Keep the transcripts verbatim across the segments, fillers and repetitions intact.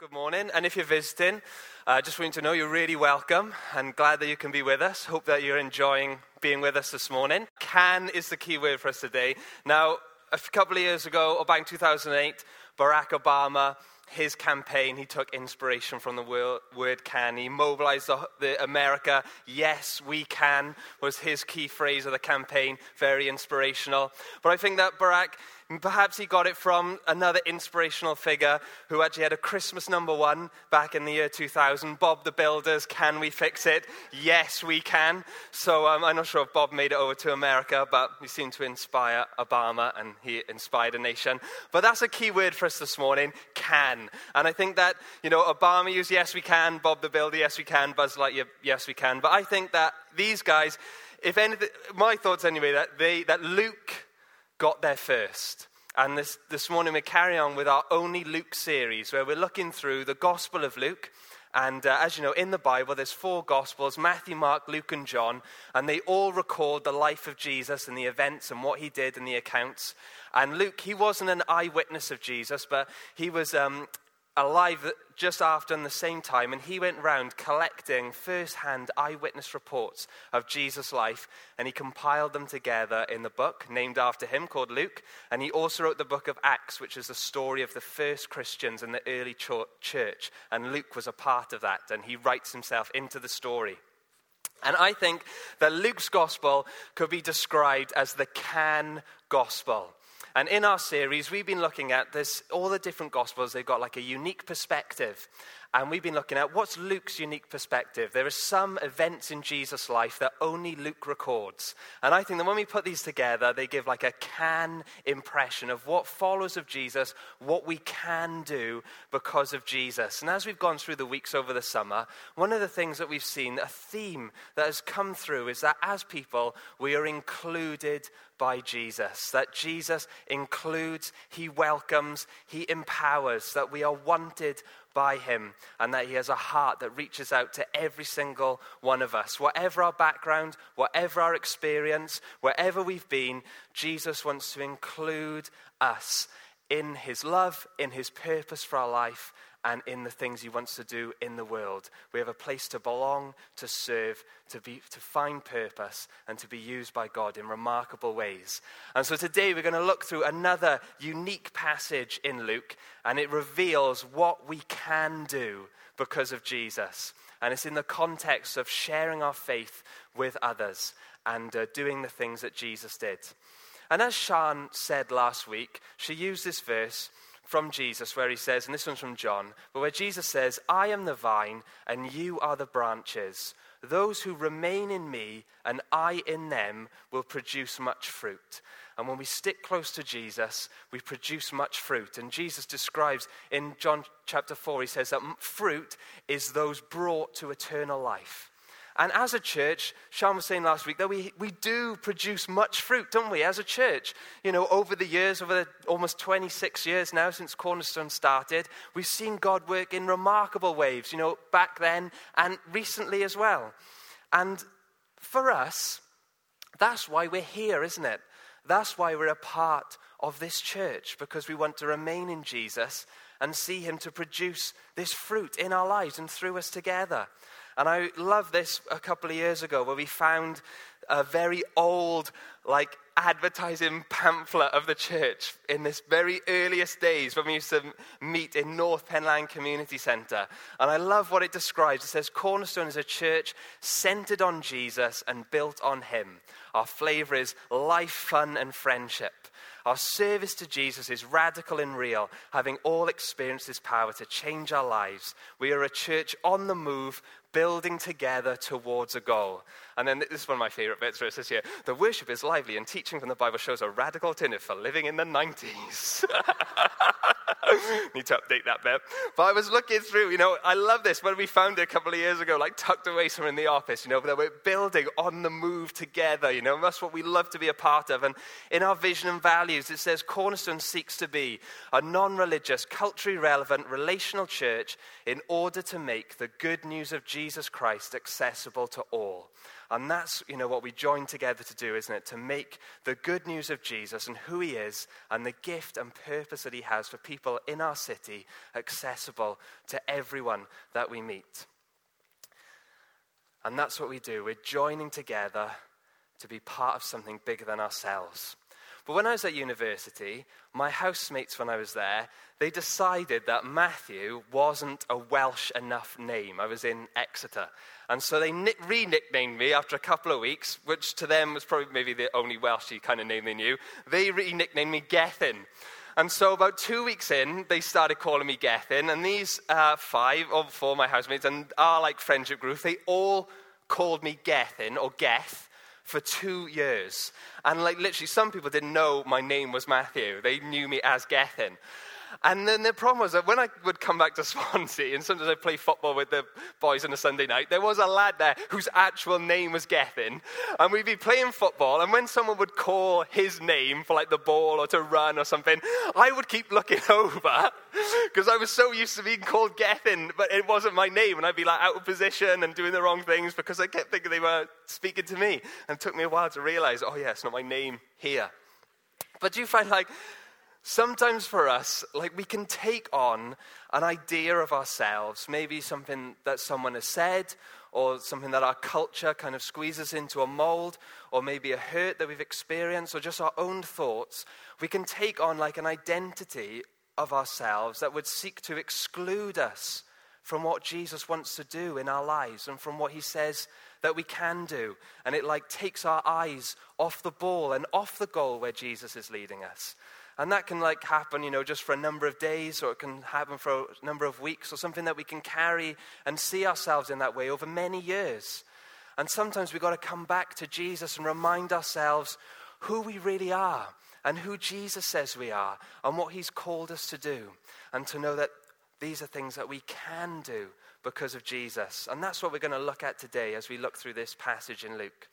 Good morning, and if you're visiting, I uh, just want you to know you're really welcome and glad that you can be with us. Hope that you're enjoying being with us this morning. Can is the key word for us today. Now, a couple of years ago, or back in two thousand eight, Barack Obama, his campaign, he took inspiration from the word, word can. He mobilized the, the America, yes, we can, was his key phrase of the campaign. Very inspirational. But I think that Barack, perhaps he got it from another inspirational figure who actually had a Christmas number one back in the year two thousand. Bob the Builder's Can We Fix It? Yes, we can. So um, I'm not sure if Bob made it over to America, but he seemed to inspire Obama and he inspired a nation. But that's a key word for us this morning, can. And I think that, you know, Obama used yes, we can. Bob the Builder, yes, we can. Buzz Lightyear, yes, we can. But I think that these guys, if anything, my thoughts anyway, that they, that Luke got there first. And this, this morning we carry on with our Only Luke series, where we're looking through the Gospel of Luke. And uh, as you know, in the Bible, there's four Gospels, Matthew, Mark, Luke, and John. And they all record the life of Jesus and the events and what he did and the accounts. And Luke, he wasn't an eyewitness of Jesus, but he was um, alive just after and the same time, and he went round collecting first-hand eyewitness reports of Jesus' life, and he compiled them together in the book named after him called Luke. And he also wrote the book of Acts, which is the story of the first Christians in the early church, and Luke was a part of that, and he writes himself into the story. And I think that Luke's gospel could be described as the can gospel. And in our series, we've been looking at this, all the different Gospels, they've got like a unique perspective. And we've been looking at what's Luke's unique perspective. There are some events in Jesus' life that only Luke records. And I think that when we put these together, they give like a can impression of what follows of Jesus, what we can do because of Jesus. And as we've gone through the weeks over the summer, one of the things that we've seen, a theme that has come through, is that as people, we are included by Jesus. That Jesus includes, he welcomes, he empowers, that we are wanted by him, and that he has a heart that reaches out to every single one of us. Whatever our background, whatever our experience, wherever we've been, Jesus wants to include us in his love, in his purpose for our life, and in the things he wants to do in the world. We have a place to belong, to serve, to be, to find purpose, and to be used by God in remarkable ways. And so today we're going to look through another unique passage in Luke, and it reveals what we can do because of Jesus. And it's in the context of sharing our faith with others and uh, doing the things that Jesus did. And as Sean said last week, she used this verse from Jesus where he says, and this one's from John, but where Jesus says, I am the vine and you are the branches. Those who remain in me and I in them will produce much fruit. And when we stick close to Jesus, we produce much fruit. And Jesus describes in John chapter four, he says that fruit is those brought to eternal life. And as a church, Sean was saying last week that we, we do produce much fruit, don't we, as a church? You know, over the years, over the almost twenty-six years now since Cornerstone started, we've seen God work in remarkable ways, you know, back then and recently as well. And for us, that's why we're here, isn't it? That's why we're a part of this church, because we want to remain in Jesus and see him to produce this fruit in our lives and through us together. And I love this a couple of years ago where we found a very old, like, advertising pamphlet of the church in this very earliest days when we used to meet in North Penland Community Centre. And I love what it describes. It says, Cornerstone is a church centered on Jesus and built on him. Our flavor is life, fun, and friendship. Our service to Jesus is radical and real, having all experienced his power to change our lives. We are a church on the move, building together towards a goal. And then this is one of my favorite bits where it says here, the worship is lively and teaching from the Bible shows a radical alternative for living in the nineties. Need to update that bit. But I was looking through, you know, I love this. When we found it a couple of years ago, like tucked away somewhere in the office, you know, that we're building on the move together, you know, that's what we love to be a part of. And in our vision and values, it says Cornerstone seeks to be a non-religious, culturally relevant, relational church in order to make the good news of Jesus Christ accessible to all. And that's, you know, what we join together to do, isn't it? To make the good news of Jesus and who he is and the gift and purpose that he has for people in our city accessible to everyone that we meet. And that's what we do. We're joining together to be part of something bigger than ourselves. But when I was at university, my housemates, when I was there, they decided that Matthew wasn't a Welsh enough name. I was in Exeter. And so they re-nicknamed me after a couple of weeks, which to them was probably maybe the only Welshy kind of name they knew. They re-nicknamed me Gethin. And so about two weeks in, they started calling me Gethin. And these uh, five or four, my housemates, and our like friendship group, they all called me Gethin or Geth for two years. And like literally some people didn't know my name was Matthew. They knew me as Gethin. And then the problem was that when I would come back to Swansea, and sometimes I'd play football with the boys on a Sunday night, there was a lad there whose actual name was Gethin, and we'd be playing football, and when someone would call his name for like the ball or to run or something, I would keep looking over, because I was so used to being called Gethin, but it wasn't my name, and I'd be like out of position and doing the wrong things, because I kept thinking they were speaking to me, and it took me a while to realize, oh yeah, it's not my name here. But do you find like, sometimes for us, like we can take on an idea of ourselves, maybe something that someone has said, or something that our culture kind of squeezes into a mold, or maybe a hurt that we've experienced, or just our own thoughts. We can take on like an identity of ourselves that would seek to exclude us from what Jesus wants to do in our lives and from what he says that we can do. And it like takes our eyes off the ball and off the goal where Jesus is leading us. And that can like happen, you know, just for a number of days, or it can happen for a number of weeks, or something that we can carry and see ourselves in that way over many years. And sometimes we've got to come back to Jesus and remind ourselves who we really are and who Jesus says we are and what he's called us to do, and to know that these are things that we can do because of Jesus. And that's what we're going to look at today as we look through this passage in Luke.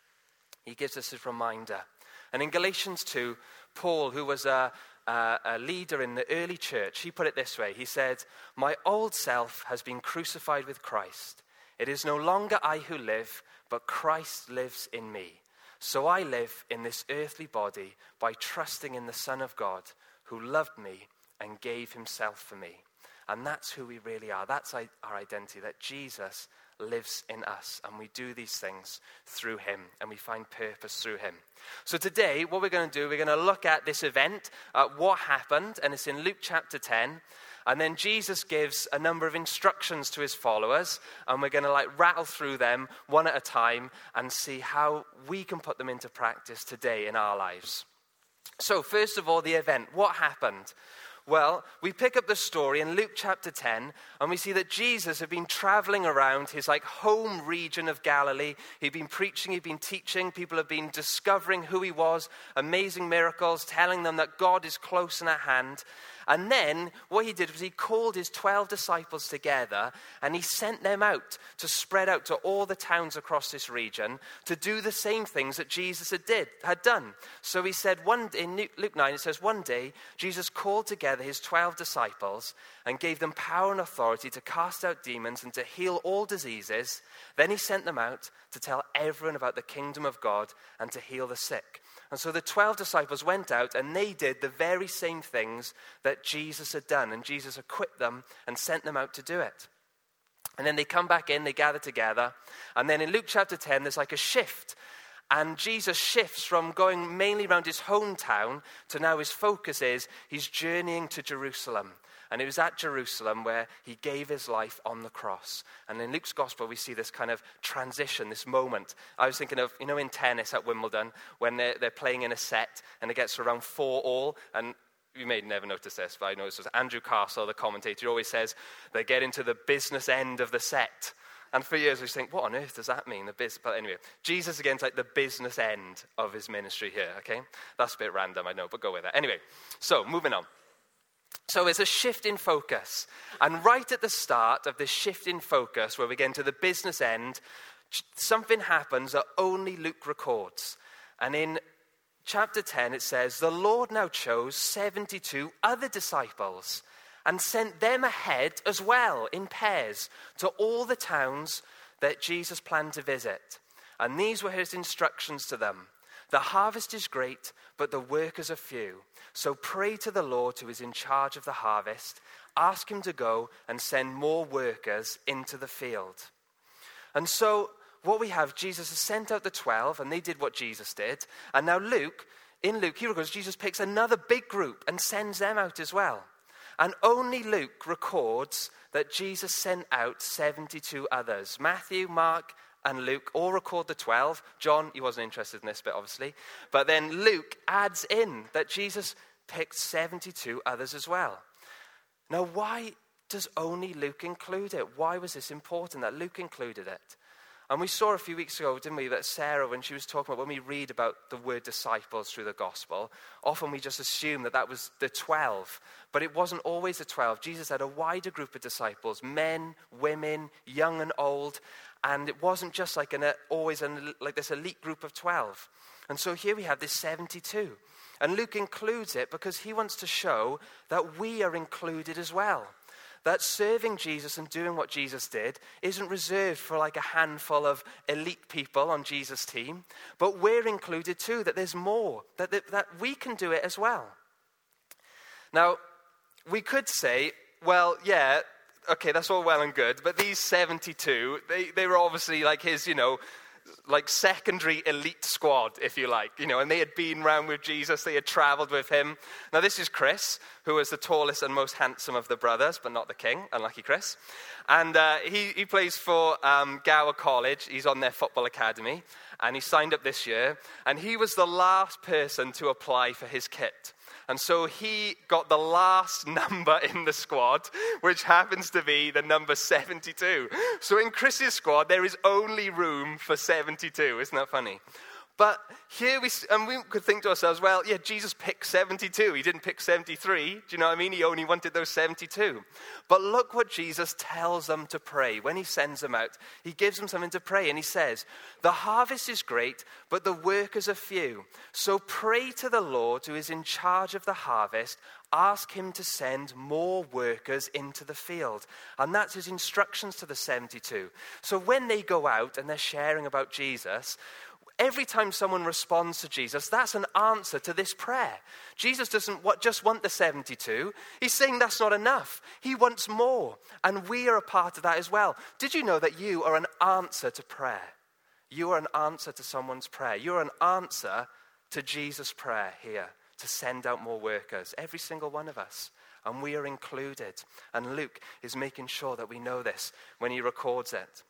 He gives us this reminder. And in Galatians two, Paul, who was a, a, a leader in the early church, he put it this way. He said, "My old self has been crucified with Christ. It is no longer I who live, but Christ lives in me. So I live in this earthly body by trusting in the Son of God, who loved me and gave himself for me." And that's who we really are. That's our identity, that Jesus lives in us, and we do these things through him, and we find purpose through him. So today, what we're going to do, we're going to look at this event, uh, what happened, and it's in Luke chapter ten, and then Jesus gives a number of instructions to his followers, and we're going to like rattle through them one at a time and see how we can put them into practice today in our lives. So first of all, the event, what happened? Well, we pick up the story in Luke chapter ten, and we see that Jesus had been traveling around his like home region of Galilee. He'd been preaching, he'd been teaching. People have been discovering who he was, amazing miracles, telling them that God is close and at hand. And then what he did was he called his twelve disciples together, and he sent them out to spread out to all the towns across this region to do the same things that Jesus had did had done. So he said one in Luke nine, it says, one day Jesus called together his twelve disciples and gave them power and authority to cast out demons and to heal all diseases. Then he sent them out to tell everyone about the kingdom of God and to heal the sick. And so the twelve disciples went out, and they did the very same things that Jesus had done. And Jesus equipped them and sent them out to do it. And then they come back in, they gather together. And then in Luke chapter ten, there's like a shift. And Jesus shifts from going mainly around his hometown to now his focus is he's journeying to Jerusalem. And it was at Jerusalem where he gave his life on the cross. And in Luke's gospel, we see this kind of transition, this moment. I was thinking of, you know, in tennis at Wimbledon, when they're, they're playing in a set and it gets to around four all. And you may never notice this, but I know this was Andrew Castle, the commentator, he always says they get into the business end of the set. And for years we think, what on earth does that mean? The biz- but anyway, Jesus again is like the business end of his ministry here, okay? That's a bit random, I know, but go with it. Anyway, so moving on. So it's a shift in focus. And right at the start of this shift in focus, where we get into the business end, something happens that only Luke records. And in chapter ten, it says, "The Lord now chose seventy-two other disciples and sent them ahead as well in pairs to all the towns that Jesus planned to visit. And these were his instructions to them. The harvest is great, but the workers are few. So pray to the Lord who is in charge of the harvest. Ask him to go and send more workers into the field. And so what we have, Jesus has sent out the twelve, and they did what Jesus did. And now Luke, in Luke, here it goes, Jesus picks another big group and sends them out as well. And only Luke records that Jesus sent out seventy-two others. Matthew, Mark, and Luke all record the twelve. John, he wasn't interested in this bit, obviously. But then Luke adds in that Jesus picked seventy-two others as well. Now, why does only Luke include it? Why was this important that Luke included it? And we saw a few weeks ago, didn't we, that Sarah, when she was talking about, when we read about the word disciples through the gospel, often we just assume that that was the twelve. But it wasn't always the twelve. Jesus had a wider group of disciples, men, women, young and old. And it wasn't just like an, always an, like this elite group of twelve. And so here we have this seventy-two. And Luke includes it because he wants to show that we are included as well. That serving Jesus and doing what Jesus did isn't reserved for like a handful of elite people on Jesus' team, but we're included too, that there's more, that, that, that we can do it as well. Now, we could say, well, yeah, okay, that's all well and good, but these seventy-two, they, they were obviously like his, you know, like secondary elite squad, if you like, you know, and they had been around with Jesus, they had traveled with him. Now this is Chris, who is the tallest and most handsome of the brothers, but not the king, unlucky Chris. And uh, he, he plays for um, Gower College, he's on their football academy, and he signed up this year, and he was the last person to apply for his kit. And so he got the last number in the squad, which happens to be the number seventy-two. So in Chris's squad, there is only room for seventy-two. Isn't that funny? But here we, and we could think to ourselves, well, yeah, Jesus picked seventy-two. He didn't pick seventy-three. Do you know what I mean? He only wanted those seventy-two. But look what Jesus tells them to pray. When he sends them out, he gives them something to pray. And he says, the harvest is great, but the workers are few. So pray to the Lord who is in charge of the harvest. Ask him to send more workers into the field. And that's his instructions to the seventy-two. So when they go out and they're sharing about Jesus, every time someone responds to Jesus, that's an answer to this prayer. Jesus doesn't just want the seventy-two. He's saying that's not enough. He wants more. And we are a part of that as well. Did you know that you are an answer to prayer? You are an answer to someone's prayer. You're an answer to Jesus' prayer here to send out more workers. Every single one of us. And we are included. And Luke is making sure that we know this when he records it.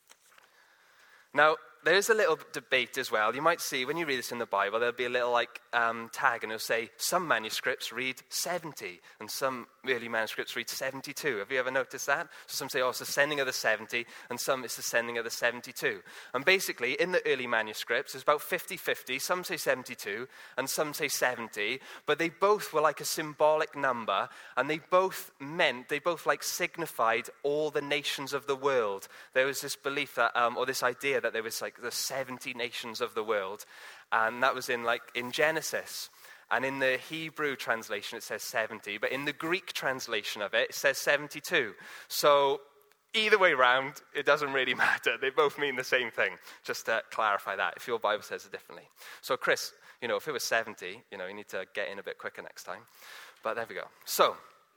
Now, there is a little debate as well. You might see, when you read this in the Bible, there'll be a little like um, tag, and it'll say, some manuscripts read seventy, and some early manuscripts read seventy-two. Have you ever noticed that? So some say, oh, it's the sending of the seventy, and some it's the sending of the seventy-two. And basically, in the early manuscripts, it's about fifty-fifty. Some say seventy-two, and some say seventy, but they both were like a symbolic number, and they both meant, they both like signified all the nations of the world. There was this belief that, um, or this idea that there was like the seventy nations of the world, and that was in like in Genesis. And in the Hebrew translation it says seventy, but in the Greek translation of it, it says seventy-two. So either way round, it doesn't really matter. They both mean the same thing. Just to clarify that, if your Bible says it differently. So Chris, you know, if it was seventy, you know, you need to get in a bit quicker next time. But there we go. So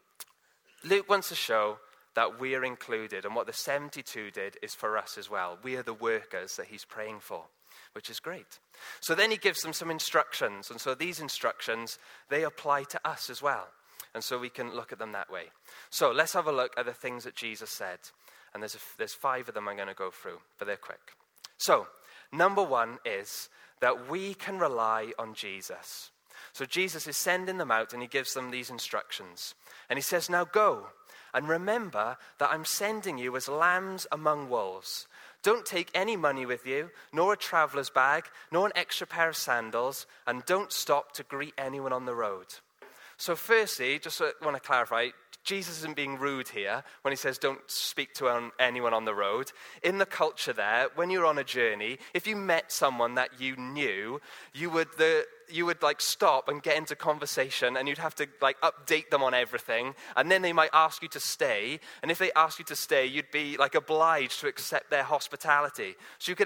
Luke wants to show that we are included, and what the seventy-two did is for us as well. We are the workers that he's praying for, which is great. So then he gives them some instructions, and so these instructions, they apply to us as well, and so we can look at them that way. So let's have a look at the things that Jesus said, and there's, a, there's five of them I'm going to go through, but they're quick. So number one is that we can rely on Jesus. So Jesus is sending them out, and he gives them these instructions, and he says, now go. And remember that I'm sending you as lambs among wolves. Don't take any money with you, nor a traveler's bag, nor an extra pair of sandals, and don't stop to greet anyone on the road. So firstly, just want to clarify, Jesus isn't being rude here when he says don't speak to anyone on the road. In the culture there, when you're on a journey, if you met someone that you knew, you would the you would like stop and get into conversation, and you'd have to like update them on everything, and then they might ask you to stay, and if they ask you to stay, you'd be like obliged to accept their hospitality. So you could end up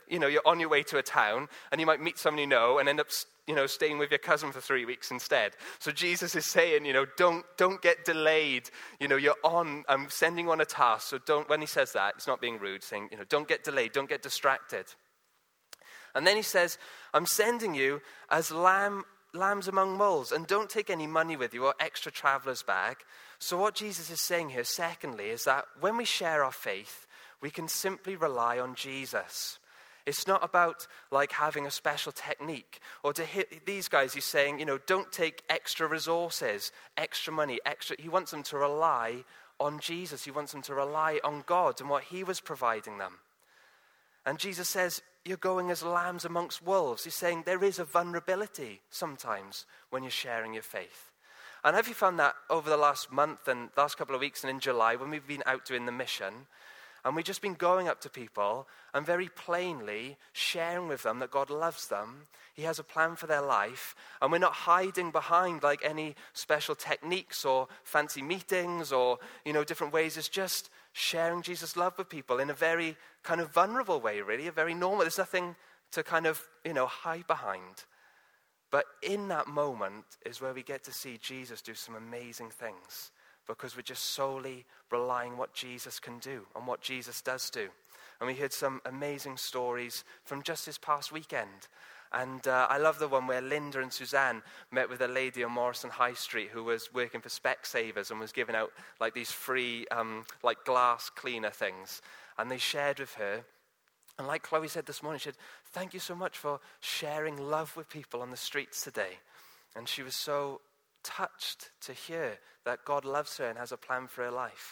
you know, you're on your way to a town and you might meet someone you know and end up, you know, staying with your cousin for three weeks instead. So Jesus is saying, you know, don't don't get delayed. You know, you're on, I'm sending you on a task. So don't, when he says that, it's not being rude, saying, you know, don't get delayed, don't get distracted. And then he says, I'm sending you as lamb, lambs among wolves, and don't take any money with you or extra traveler's bag. So what Jesus is saying here, secondly, is that when we share our faith, we can simply rely on Jesus. It's not about like having a special technique. Or to hit these guys, he's saying, you know, don't take extra resources, extra money, extra. He wants them to rely on Jesus. He wants them to rely on God and what he was providing them. And Jesus says, you're going as lambs amongst wolves. He's saying there is a vulnerability sometimes when you're sharing your faith. And have you found that over the last month and last couple of weeks and in July when we've been out doing the mission, and we've just been going up to people and very plainly sharing with them that God loves them. He has a plan for their life. And we're not hiding behind like any special techniques or fancy meetings or, you know, different ways. It's just sharing Jesus' love with people in a very kind of vulnerable way, really, a very normal. There's nothing to kind of, you know, hide behind. But in that moment is where we get to see Jesus do some amazing things, because we're just solely relying on what Jesus can do and what Jesus does do. And we heard some amazing stories from just this past weekend. And uh, I love the one where Linda and Suzanne met with a lady on Morrison High Street who was working for Specsavers and was giving out like these free um, like glass cleaner things. And they shared with her. And like Chloe said this morning, she said, thank you so much for sharing love with people on the streets today. And she was so touched to hear that God loves her and has a plan for her life.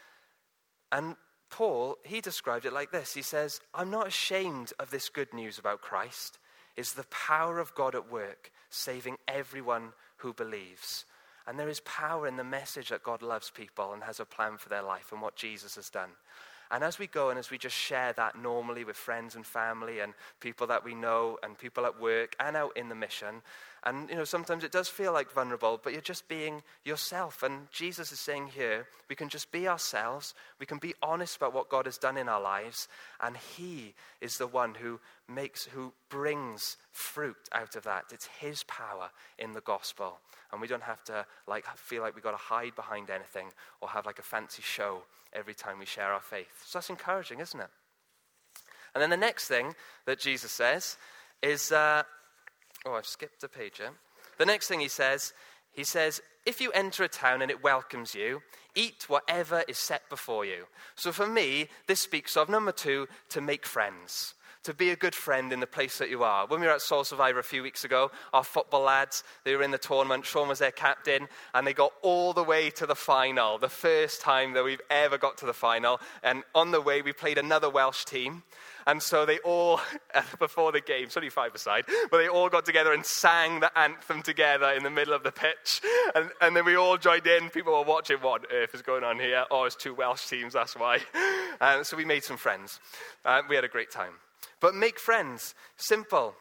And Paul, he described it like this. He says, I'm not ashamed of this good news about Christ. It's the power of God at work, saving everyone who believes. And there is power in the message that God loves people and has a plan for their life and what Jesus has done. And as we go and as we just share that normally with friends and family and people that we know and people at work and out in the mission, and you know sometimes it does feel like vulnerable, but you're just being yourself. And Jesus is saying here, we can just be ourselves, we can be honest about what God has done in our lives, and he is the one who makes, who brings fruit out of that. It's his power in the gospel. And we don't have to like feel like we've got to hide behind anything or have like a fancy show every time we share our faith. So that's encouraging, isn't it? And then the next thing that Jesus says is, uh, oh, I've skipped a page here. The next thing he says, he says, if you enter a town and it welcomes you, eat whatever is set before you. So for me, this speaks of, number two, to make friends. To be a good friend in the place that you are. When we were at Soul Survivor a few weeks ago, our football lads, they were in the tournament. Sean was their captain, and they got all the way to the final. The first time that we've ever got to the final. And on the way, we played another Welsh team. And so they all, before the game, it's only five aside, but they all got together and sang the anthem together in the middle of the pitch. And, and then we all joined in. People were watching, what on earth is going on here? Oh, it's two Welsh teams, that's why. Um, so we made some friends. Uh, we had a great time. But make friends. Simple.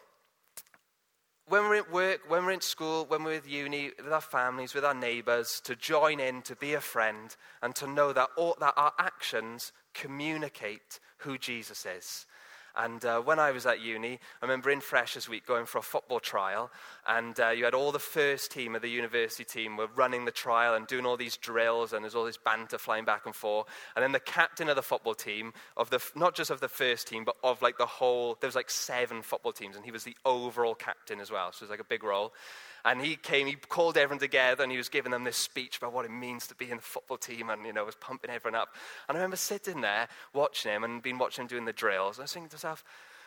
When we're at work, when we're in school, when we're at uni, with our families, with our neighbours, to join in, to be a friend, and to know that, all, that our actions communicate who Jesus is. And uh, when I was at uni, I remember in Freshers Week going for a football trial, and uh, you had all the first team of the university team were running the trial and doing all these drills, and there's all this banter flying back and forth. And then the captain of the football team, of the not just of the first team, but of like the whole, there was like seven football teams, and he was the overall captain as well, so it was like a big role. And he came, he called everyone together, and he was giving them this speech about what it means to be in the football team, and, you know, was pumping everyone up. And I remember sitting there, watching him, and been watching him doing the drills, and I was thinking to myself,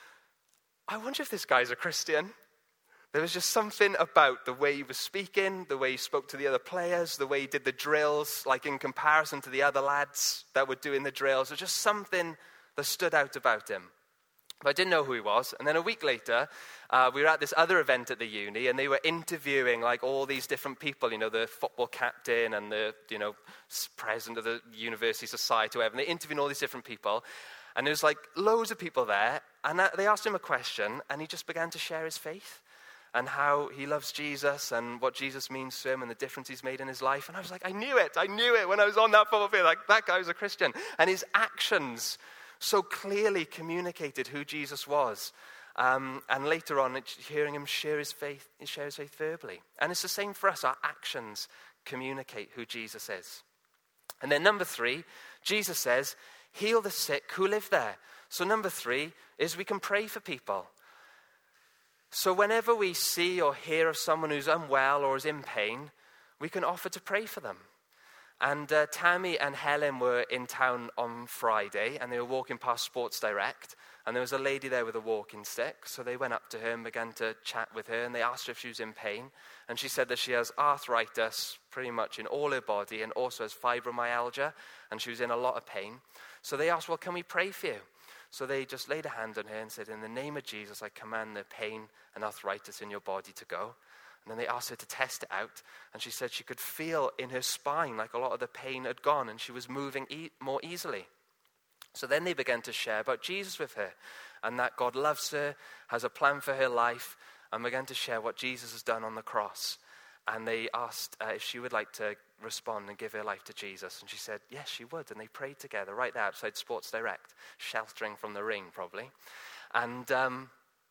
I wonder if this guy's a Christian. There was just something about the way he was speaking, the way he spoke to the other players, the way he did the drills, like in comparison to the other lads that were doing the drills. There was just something that stood out about him. But I didn't know who he was. And then a week later, uh, we were at this other event at the uni, and they were interviewing like all these different people, you know, the football captain and the, you know, president of the university society, whatever. And they interviewed all these different people. And there was like loads of people there. And they asked him a question, and he just began to share his faith and how he loves Jesus and what Jesus means to him and the difference he's made in his life. And I was like, I knew it. I knew it when I was on that football field. Like, that guy was a Christian. And his actions so clearly communicated who Jesus was. Um, and later on, hearing him share his faith, share his faith verbally. And it's the same for us. Our actions communicate who Jesus is. And then number three, Jesus says, heal the sick who live there. So number three is we can pray for people. So whenever we see or hear of someone who's unwell or is in pain, we can offer to pray for them. And uh, Tammy and Helen were in town on Friday, and they were walking past Sports Direct, and there was a lady there with a walking stick. So they went up to her and began to chat with her, and they asked her if she was in pain. And she said that she has arthritis pretty much in all her body, and also has fibromyalgia, and she was in a lot of pain. So they asked, well, can we pray for you? So they just laid a hand on her and said, in the name of Jesus, I command the pain and arthritis in your body to go. And then they asked her to test it out, and she said she could feel in her spine like a lot of the pain had gone, and she was moving e- more easily. So then they began to share about Jesus with her, and that God loves her, has a plan for her life, and began to share what Jesus has done on the cross. And they asked uh, if she would like to respond and give her life to Jesus. And she said, yes, she would. And they prayed together right there outside Sports Direct, sheltering from the rain probably. And um,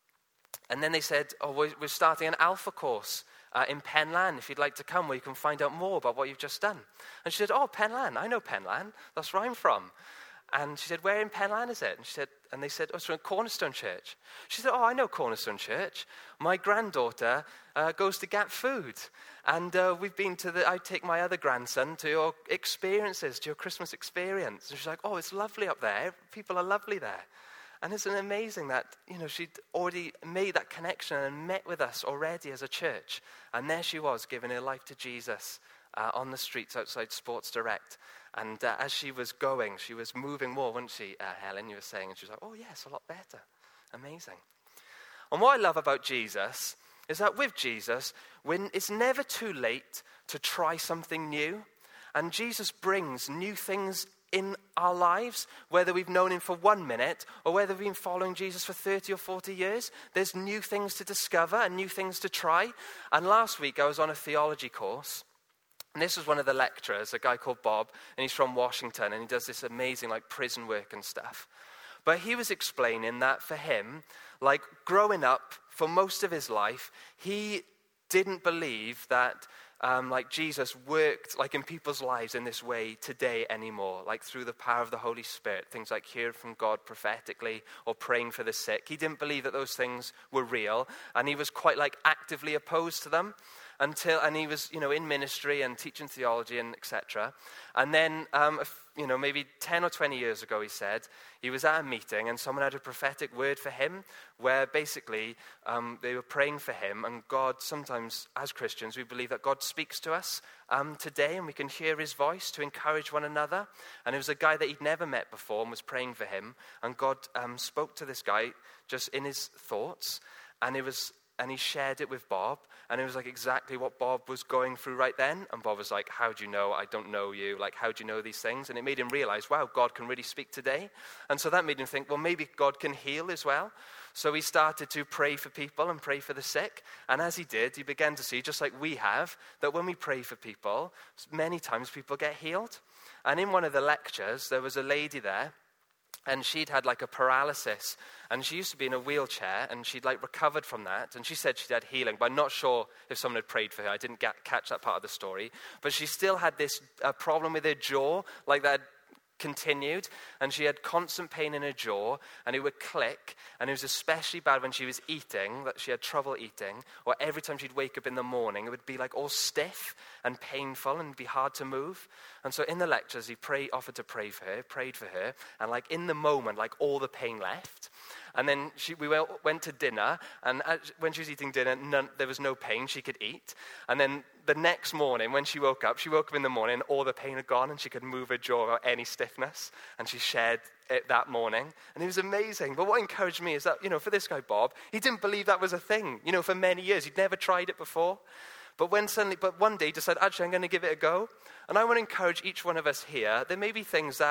and then they said, oh, we're starting an Alpha course uh, in Penlan. If you'd like to come, where you can find out more about what you've just done. And she said, oh, Penlan, I know Penlan. That's where I'm from. And she said, where in Penlan is it? And she said, and they said, oh, it's from Cornerstone Church. She said, oh, I know Cornerstone Church. My granddaughter uh, goes to Gap Food. And uh, we've been to the, I take my other grandson to your experiences, to your Christmas experience. And she's like, oh, it's lovely up there. People are lovely there. And isn't it amazing that, you know, she'd already made that connection and met with us already as a church. And there she was, giving her life to Jesus uh, on the streets outside Sports Direct. And uh, as she was going, she was moving more, wasn't she, uh, Helen? You were saying, and she was like, oh, yes, a lot better. Amazing. And what I love about Jesus is that with Jesus, when it's never too late to try something new. And Jesus brings new things in our lives, whether we've known him for one minute or whether we've been following Jesus for thirty or forty years. There's new things to discover and new things to try. And last week I was on a theology course. And this was one of the lecturers, a guy called Bob, and he's from Washington, and he does this amazing like prison work and stuff. But he was explaining that for him, like growing up, for most of his life, he didn't believe that um, like Jesus worked like in people's lives in this way today anymore, like through the power of the Holy Spirit, things like hearing from God prophetically or praying for the sick. He didn't believe that those things were real, and he was quite like actively opposed to them. Until and he was, you know, in ministry and teaching theology and et cetera. And then, um, you know, maybe ten or twenty years ago, he said, he was at a meeting and someone had a prophetic word for him where basically um, they were praying for him. And God, sometimes as Christians, we believe that God speaks to us um, today and we can hear his voice to encourage one another. And it was a guy that he'd never met before and was praying for him. And God um, spoke to this guy just in his thoughts. And it was... And he shared it with Bob, and it was like exactly what Bob was going through right then. And Bob was like, how do you know? I don't know you. Like, how do you know these things? And it made him realize, wow, God can really speak today. And so that made him think, well, maybe God can heal as well. So he started to pray for people and pray for the sick. And as he did, he began to see, just like we have, that when we pray for people, many times people get healed. And in one of the lectures, there was a lady there, and she'd had like a paralysis, and she used to be in a wheelchair, and she'd like recovered from that. And she said she'd had healing, but I'm not sure if someone had prayed for her. I didn't get, catch that part of the story. But she still had this uh, problem with her jaw, like that continued, and she had constant pain in her jaw, and it would click, and it was especially bad when she was eating, that she had trouble eating, or every time she'd wake up in the morning, it would be like all stiff and painful and be hard to move. And so in the lectures, he pray, offered to pray for her, prayed for her, and like in the moment, like all the pain left. And then she, we went, went to dinner, and as, when she was eating dinner, none, there was no pain, she could eat. And then the next morning, when she woke up, she woke up in the morning, and all the pain had gone, and she could move her jaw without any stiffness. And she shared it that morning, and it was amazing. But what encouraged me is that, you know, for this guy, Bob, he didn't believe that was a thing. You know, for many years, he'd never tried it before. But when suddenly, but one day he decided, actually, I'm going to give it a go. And I want to encourage each one of us here. There may be things that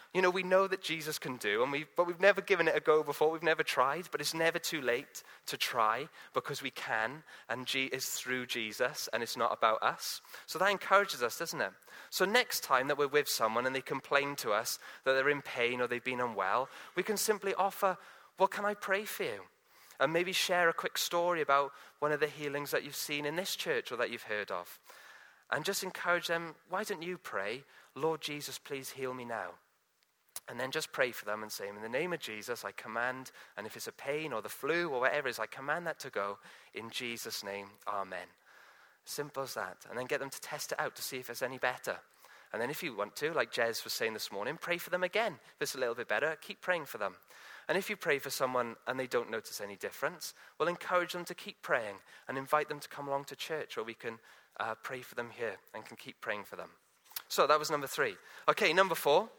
You know, we know that Jesus can do, and we but we've never given it a go before. We've never tried, but it's never too late to try because we can, and G is through Jesus, and it's not about us. So that encourages us, doesn't it? So next time that we're with someone and they complain to us that they're in pain or they've been unwell, we can simply offer, well, can I pray for you? And maybe share a quick story about one of the healings that you've seen in this church or that you've heard of. And just encourage them, why don't you pray, Lord Jesus, please heal me now. And then just pray for them and say, in the name of Jesus, I command, and if it's a pain or the flu or whatever it is, I command that to go in Jesus' name, amen. Simple as that. And then get them to test it out to see if it's any better. And then if you want to, like Jez was saying this morning, pray for them again. If it's a little bit better, keep praying for them. And if you pray for someone and they don't notice any difference, well, encourage them to keep praying and invite them to come along to church where we can uh, pray for them here and can keep praying for them. So that was number three. Okay, number four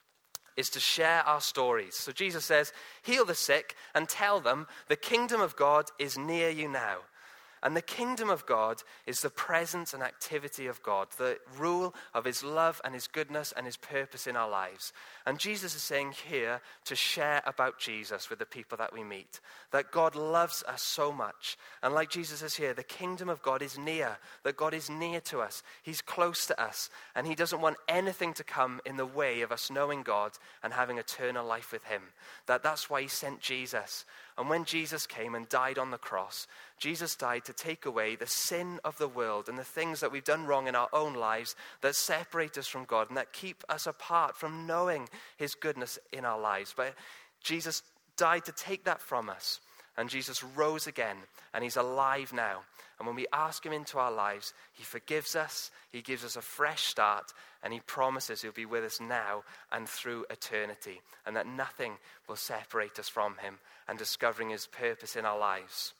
is to share our stories. So Jesus says, heal the sick and tell them the kingdom of God is near you now. And the kingdom of God is the presence and activity of God, the rule of his love and his goodness and his purpose in our lives. And Jesus is saying here to share about Jesus with the people that we meet, that God loves us so much. And like Jesus says here, the kingdom of God is near, that God is near to us. He's close to us, and he doesn't want anything to come in the way of us knowing God and having eternal life with him. That that's why he sent Jesus. And when Jesus came and died on the cross, Jesus died to take away the sin of the world and the things that we've done wrong in our own lives that separate us from God and that keep us apart from knowing his goodness in our lives. But Jesus died to take that from us. And Jesus rose again, and he's alive now. And when we ask him into our lives, he forgives us, he gives us a fresh start, and he promises he'll be with us now and through eternity, and that nothing will separate us from him and discovering his purpose in our lives.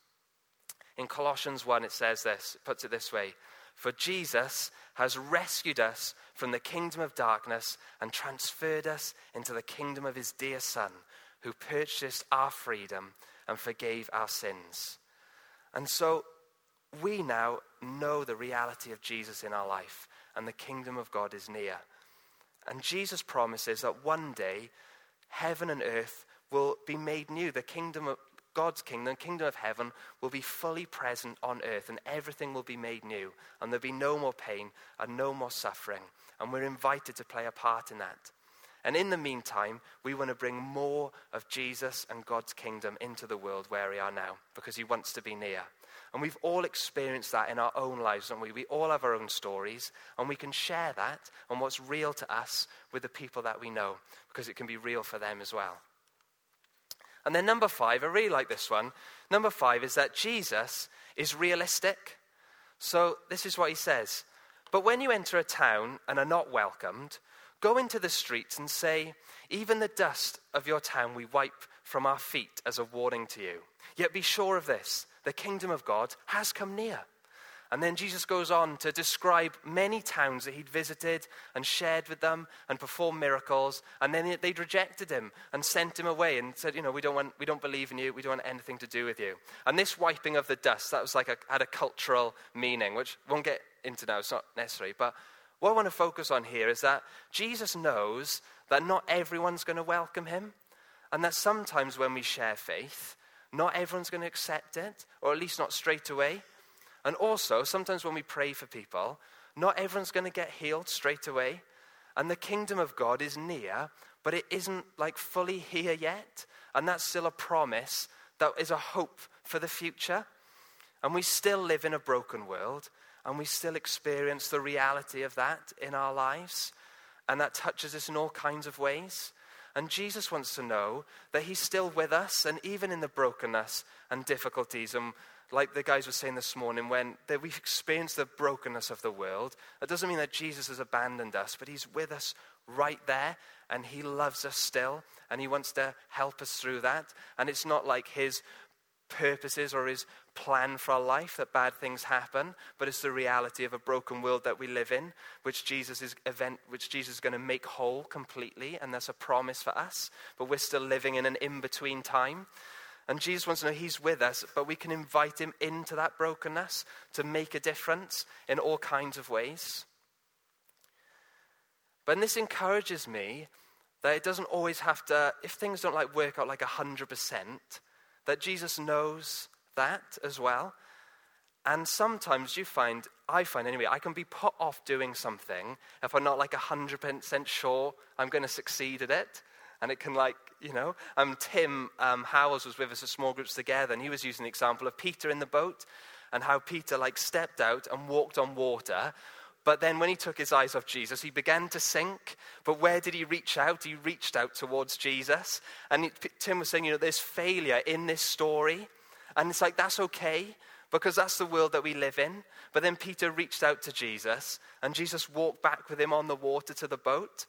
In Colossians one, it says this, it puts it this way, for Jesus has rescued us from the kingdom of darkness and transferred us into the kingdom of his dear Son, who purchased our freedom and forgave our sins. And so we now know the reality of Jesus in our life, and the kingdom of God is near. And Jesus promises that one day heaven and earth will be made new. The kingdom of God's kingdom, the kingdom of heaven, will be fully present on earth, and everything will be made new, and there'll be no more pain and no more suffering. And we're invited to play a part in that. And in the meantime, we want to bring more of Jesus and God's kingdom into the world where we are now, because he wants to be near. And we've all experienced that in our own lives, don't we? We all have our own stories, and we can share that and what's real to us with the people that we know, because it can be real for them as well. And then number five, I really like this one. Number five is that Jesus is realistic. So this is what he says. But when you enter a town and are not welcomed, go into the streets and say, even the dust of your town we wipe from our feet as a warning to you. Yet be sure of this, the kingdom of God has come near. And then Jesus goes on to describe many towns that he'd visited and shared with them and performed miracles. And then they'd rejected him and sent him away and said, you know, we don't want, we don't believe in you. We don't want anything to do with you. And this wiping of the dust, that was like a, had a cultural meaning, which we won't get into now. It's not necessary. But what I want to focus on here is that Jesus knows that not everyone's going to welcome him, and that sometimes when we share faith, not everyone's going to accept it, or at least not straight away. And also, sometimes when we pray for people, not everyone's going to get healed straight away. And the kingdom of God is near, but it isn't like fully here yet. And that's still a promise that is a hope for the future. And we still live in a broken world, and we still experience the reality of that in our lives. And that touches us in all kinds of ways. And Jesus wants to know that he's still with us, and even in the brokenness and difficulties. And like the guys were saying this morning, when that we've experienced the brokenness of the world, that doesn't mean that Jesus has abandoned us, but he's with us right there, and he loves us still, and he wants to help us through that. And it's not like his purposes or his plan for our life that bad things happen, but it's the reality of a broken world that we live in, which Jesus is event which Jesus is going to make whole completely, and that's a promise for us. But we're still living in an in-between time, and Jesus wants to know he's with us, but we can invite him into that brokenness to make a difference in all kinds of ways. But this encourages me That it doesn't always have to, if things don't like work out like one hundred percent, that Jesus knows that as well. And sometimes you find, I find anyway, I can be put off doing something if I'm not like one hundred percent sure I'm going to succeed at it. And it can like, you know, um, Tim um, Howells was with us at small groups together, and he was using the example of Peter in the boat and how Peter like stepped out and walked on water. But then when he took his eyes off Jesus, he began to sink. But where did he reach out? He reached out towards Jesus. And he, Tim was saying, you know, there's failure in this story. And it's like, that's okay, because that's the world that we live in. But then Peter reached out to Jesus, and Jesus walked back with him on the water to the boat.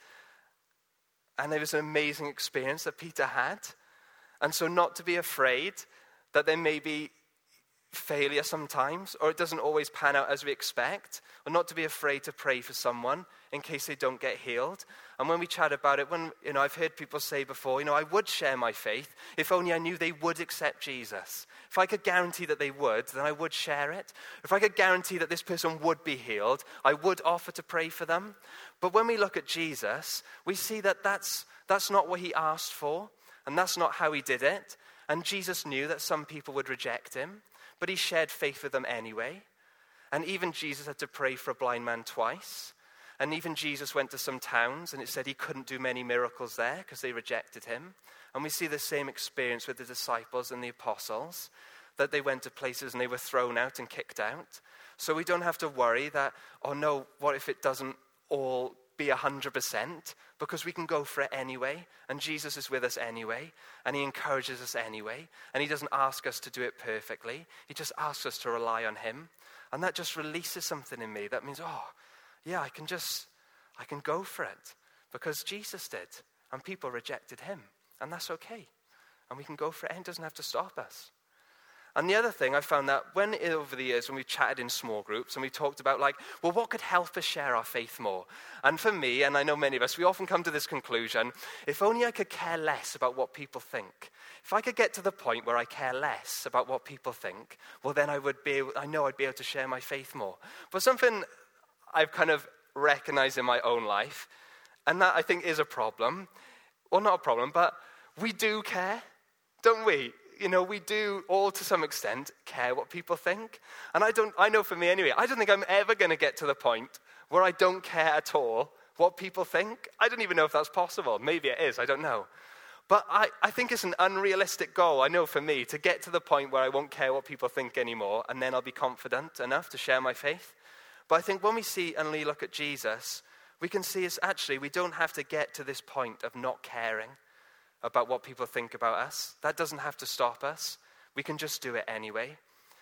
And it was an amazing experience that Peter had. And so not to be afraid that there may be failure sometimes, or it doesn't always pan out as we expect, or not to be afraid to pray for someone in case they don't get healed. And when we chat about it, when, you know, I've heard people say before, you know, I would share my faith if only I knew they would accept Jesus. If I could guarantee that they would, then I would share it. If I could guarantee that this person would be healed, I would offer to pray for them. But when we look at Jesus, we see that that's, that's not what he asked for, and that's not how he did it. And Jesus knew that some people would reject him, but he shared faith with them anyway. And even Jesus had to pray for a blind man twice. And even Jesus went to some towns, and it said he couldn't do many miracles there because they rejected him. And we see the same experience with the disciples and the apostles, that they went to places and they were thrown out and kicked out. So we don't have to worry that, oh no, what if it doesn't all be one hundred percent? Because we can go for it anyway, and Jesus is with us anyway, and he encourages us anyway, and he doesn't ask us to do it perfectly. He just asks us to rely on him, and that just releases something in me. That means, oh, yeah, I can just, I can go for it, because Jesus did, and people rejected him, and that's okay, and we can go for it, and it doesn't have to stop us. And the other thing I found that when over the years when we've chatted in small groups and we talked about like, well, what could help us share our faith more? And for me, and I know many of us, we often come to this conclusion, if only I could care less about what people think. If I could get to the point where I care less about what people think, well, then I would be able, I know I'd be able to share my faith more. But something I've kind of recognized in my own life, and that I think is a problem, well, not a problem, but we do care, don't we? You know, we do all to some extent care what people think. And I don't, I know for me anyway, I don't think I'm ever going to get to the point where I don't care at all what people think. I don't even know if that's possible. Maybe it is, I don't know. But I, I think it's an unrealistic goal, I know for me, to get to the point where I won't care what people think anymore, and then I'll be confident enough to share my faith. But I think when we see and we look at Jesus, we can see it's actually, we don't have to get to this point of not caring about what people think about us. That doesn't have to stop us. We can just do it anyway.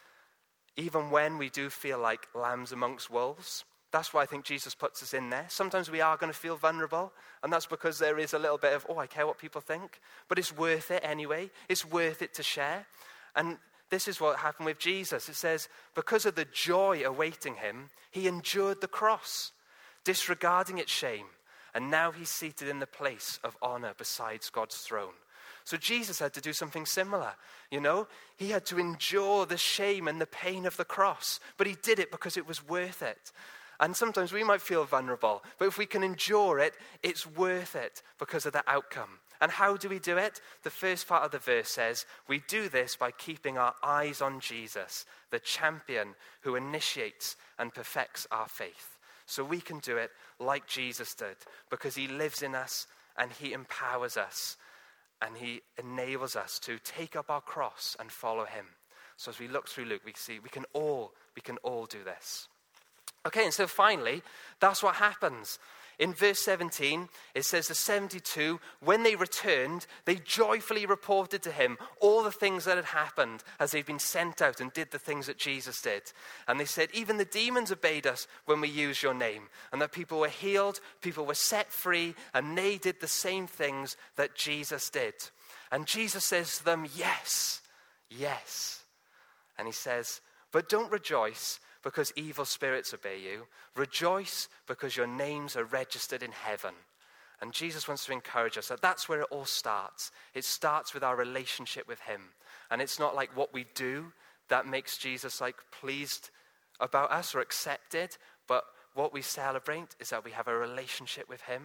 Even when we do feel like lambs amongst wolves. That's why I think Jesus puts us in there. Sometimes we are going to feel vulnerable, and that's because there is a little bit of, oh, I care what people think. But it's worth it anyway. It's worth it to share. And this is what happened with Jesus. It says, because of the joy awaiting him, he endured the cross, disregarding its shame. And now he's seated in the place of honor besides God's throne. So Jesus had to do something similar, you know. He had to endure the shame and the pain of the cross. But he did it because it was worth it. And sometimes we might feel vulnerable. But if we can endure it, it's worth it because of the outcome. And how do we do it? The first part of the verse says, we do this by keeping our eyes on Jesus, the champion who initiates and perfects our faith. So we can do it like Jesus did, because he lives in us and he empowers us and he enables us to take up our cross and follow him. So as we look through Luke, we see we can all, we can all do this. Okay, and so finally, that's what happens. In verse seventeen, it says the seventy-two, when they returned, they joyfully reported to him all the things that had happened as they'd been sent out and did the things that Jesus did. And they said, even the demons obeyed us when we used your name. And that people were healed, people were set free, and they did the same things that Jesus did. And Jesus says to them, yes, yes. And he says, but don't rejoice because evil spirits obey you. Rejoice because your names are registered in heaven. And Jesus wants to encourage us that that's where it all starts. It starts with our relationship with him. And it's not like what we do that makes Jesus like pleased about us or accepted, but what we celebrate is that we have a relationship with him.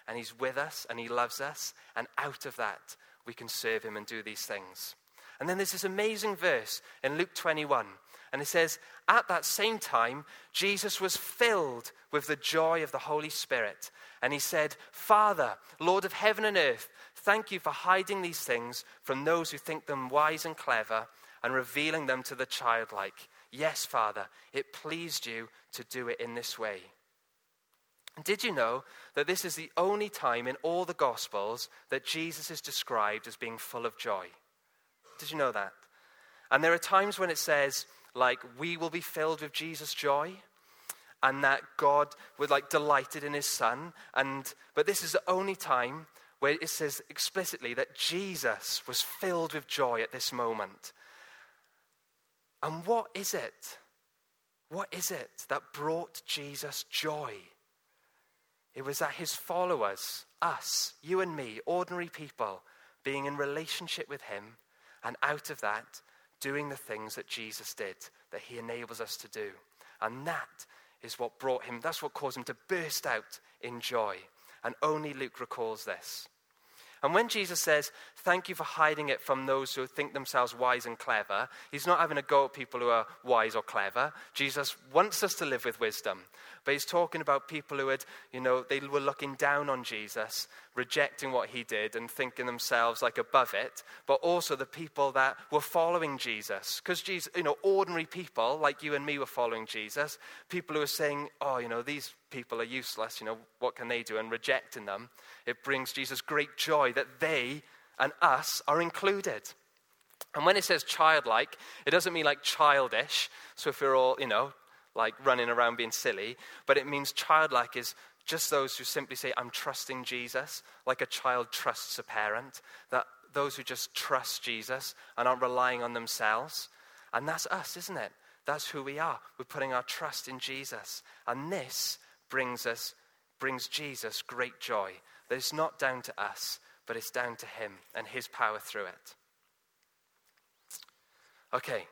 and he's with us, and he loves us, and out of that, we can serve him and do these things. And then there's this amazing verse in Luke twenty-one, and it says, at that same time, Jesus was filled with the joy of the Holy Spirit, and he said, Father, Lord of heaven and earth, thank you for hiding these things from those who think them wise and clever, and revealing them to the childlike. Yes, Father, it pleased you to do it in this way. Did you know that this is the only time in all the Gospels that Jesus is described as being full of joy? Did you know that? And there are times when it says, like, we will be filled with Jesus' joy, and that God was like delighted in his Son. And but this is the only time where it says explicitly that Jesus was filled with joy at this moment. And what is it? What is it that brought Jesus joy? It was that his followers, us, you and me, ordinary people, being in relationship with him, and out of that, doing the things that Jesus did, that he enables us to do. And that is what brought him, that's what caused him to burst out in joy. And only Luke recalls this. And when Jesus says, thank you for hiding it from those who think themselves wise and clever, he's not having a go at people who are wise or clever. Jesus wants us to live with wisdom. But he's talking about people who had, you know, they were looking down on Jesus, rejecting what he did and thinking themselves like above it. But also the people that were following Jesus. Because Jesus, you know, ordinary people like you and me were following Jesus. People who were saying, oh, you know, these people are useless, you know, what can they do? And rejecting them. It brings Jesus great joy that they and us are included. And when it says childlike, it doesn't mean like childish. So if we're all, you know, like running around being silly, but it means childlike is just those who simply say, I'm trusting Jesus, like a child trusts a parent, that those who just trust Jesus and aren't relying on themselves. And that's us, isn't it? That's who we are. We're putting our trust in Jesus. And this brings us, brings Jesus great joy. That it's not down to us, but it's down to him and his power through it. Okay,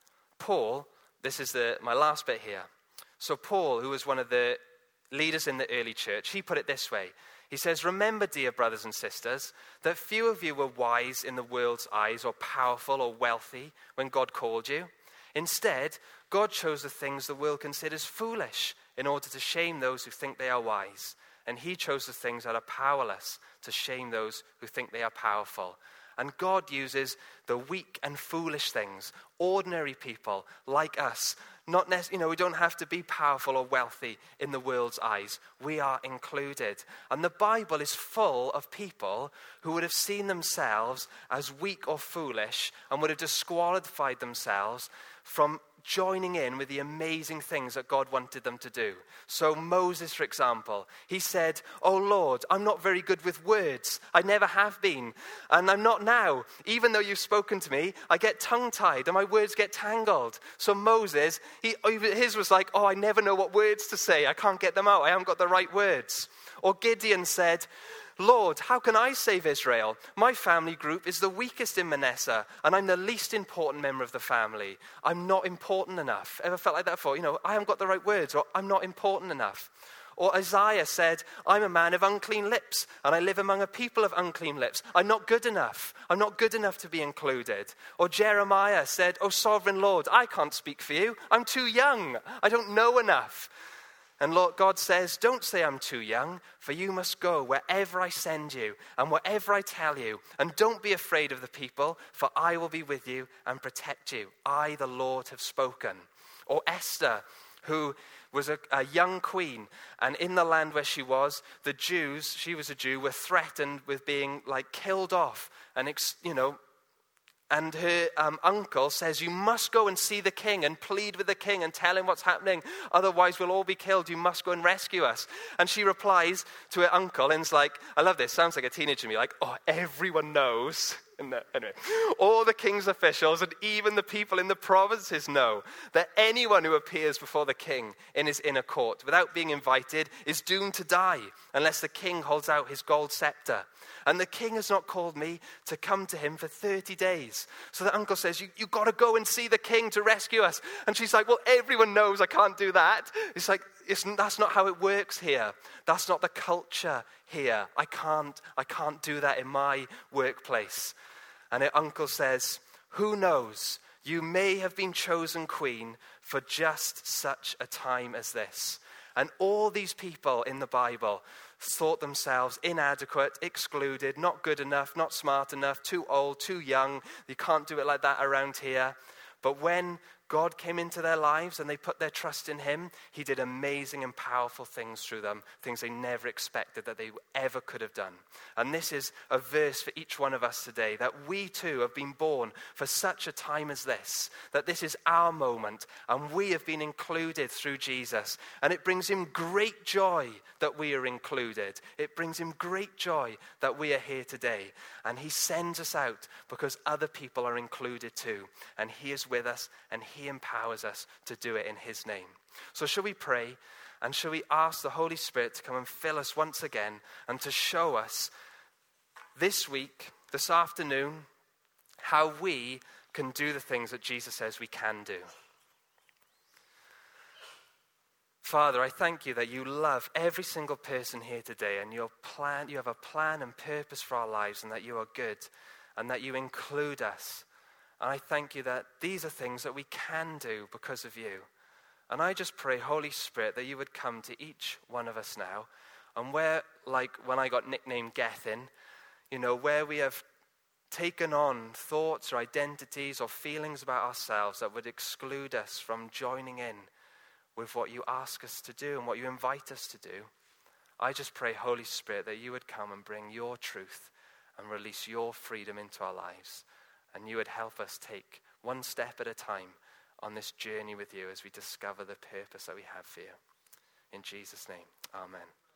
Paul, this is the my last bit here. So Paul, who was one of the leaders in the early church, he put it this way. He says, remember, dear brothers and sisters, that few of you were wise in the world's eyes or powerful or wealthy when God called you. Instead, God chose the things the world considers foolish in order to shame those who think they are wise. And he chose the things that are powerless to shame those who think they are powerful. And God uses the weak and foolish things, ordinary people like us. Not necessarily, you know, we don't have to be powerful or wealthy in the world's eyes. We are included. And the Bible is full of people who would have seen themselves as weak or foolish and would have disqualified themselves from joining in with the amazing things that God wanted them to do. So Moses, for example, he said, oh Lord, I'm not very good with words. I never have been. And I'm not now. Even though you've spoken to me, I get tongue-tied and my words get tangled. So Moses, he, his was like, oh, I never know what words to say. I can't get them out. I haven't got the right words. Or Gideon said, Lord, how can I save Israel? My family group is the weakest in Manasseh, and I'm the least important member of the family. I'm not important enough. Ever felt like that before? You know, I haven't got the right words, or I'm not important enough. Or Isaiah said, I'm a man of unclean lips, and I live among a people of unclean lips. I'm not good enough. I'm not good enough to be included. Or Jeremiah said, oh, sovereign Lord, I can't speak for you. I'm too young. I don't know enough. And Lord God says, don't say I'm too young, for you must go wherever I send you and whatever I tell you. And don't be afraid of the people, for I will be with you and protect you. I, the Lord, have spoken. Or Esther, who was a, a young queen, and in the land where she was, the Jews, she was a Jew, were threatened with being like killed off and, you know, And her um, uncle says, you must go and see the king and plead with the king and tell him what's happening. Otherwise, we'll all be killed. You must go and rescue us. And she replies to her uncle and is like, I love this. Sounds like a teenager to me. Like, oh, everyone knows. And the, anyway, all the king's officials and even the people in the provinces know that anyone who appears before the king in his inner court without being invited is doomed to die unless the king holds out his gold scepter. And the king has not called me to come to him for thirty days. So the uncle says, you, you've got to go and see the king to rescue us. And she's like, well, everyone knows I can't do that. It's like, it's, that's not how it works here. That's not the culture here. I can't, I can't do that in my workplace. And her uncle says, who knows? You may have been chosen queen for just such a time as this. And all these people in the Bible thought themselves inadequate, excluded, not good enough, not smart enough, too old, too young. You can't do it like that around here. But when God came into their lives and they put their trust in him, he did amazing and powerful things through them, things they never expected that they ever could have done. And this is a verse for each one of us today, that we too have been born for such a time as this, that this is our moment and we have been included through Jesus. And it brings him great joy that we are included. It brings him great joy that we are here today. And he sends us out because other people are included too. And he is with us and he He empowers us to do it in his name. So shall we pray, and shall we ask the Holy Spirit to come and fill us once again and to show us this week, this afternoon, how we can do the things that Jesus says we can do. Father, I thank you that you love every single person here today, and your plan, you have a plan and purpose for our lives, and that you are good and that you include us. And I thank you that these are things that we can do because of you. And I just pray, Holy Spirit, that you would come to each one of us now. And where, like when I got nicknamed Gethin, you know, where we have taken on thoughts or identities or feelings about ourselves that would exclude us from joining in with what you ask us to do and what you invite us to do, I just pray, Holy Spirit, that you would come and bring your truth and release your freedom into our lives. And you would help us take one step at a time on this journey with you as we discover the purpose that we have for you. In Jesus' name, amen.